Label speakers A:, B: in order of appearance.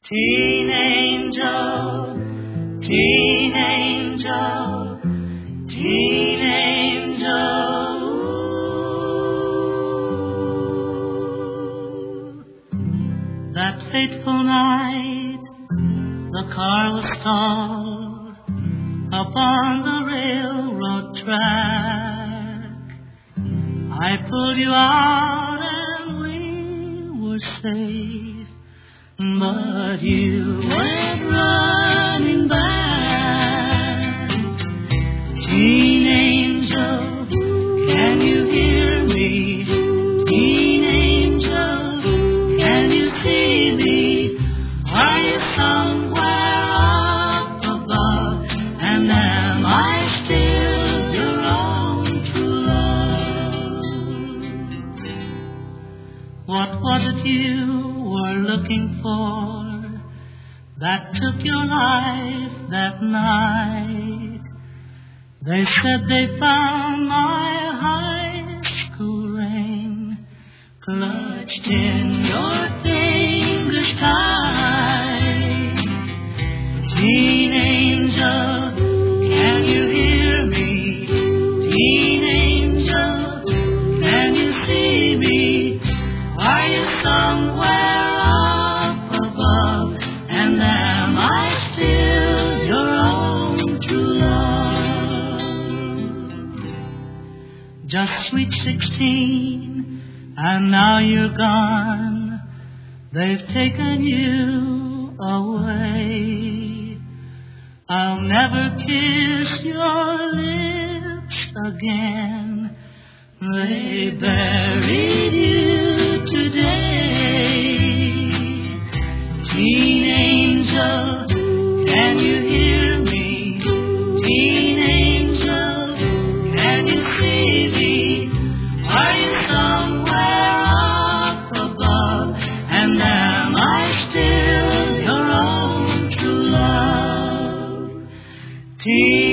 A: Teen angel, teen angel, teen angel. That fateful night, the car was stalled upon the railroad track. I pulled you out and we were safe, but you went running back. Teen angel, can you hear me? Teen angel, can you see me? Are you somewhere up above? And am I still your own true love? What was it you were looking for that took your life that night? They said they found my high school ring clutched in your fingers tight. Teen angel, can you hear me? Teen angel, can you see me? Are you somewhere up above? And am I still your own true love? Just sweet 16, and now you're gone. They've taken you away. I'll never kiss your lips again. They buried you today. Teen angel, can you hear me? Teen angel, can you see me? Are you somewhere up above? And am I still your own true love? Teen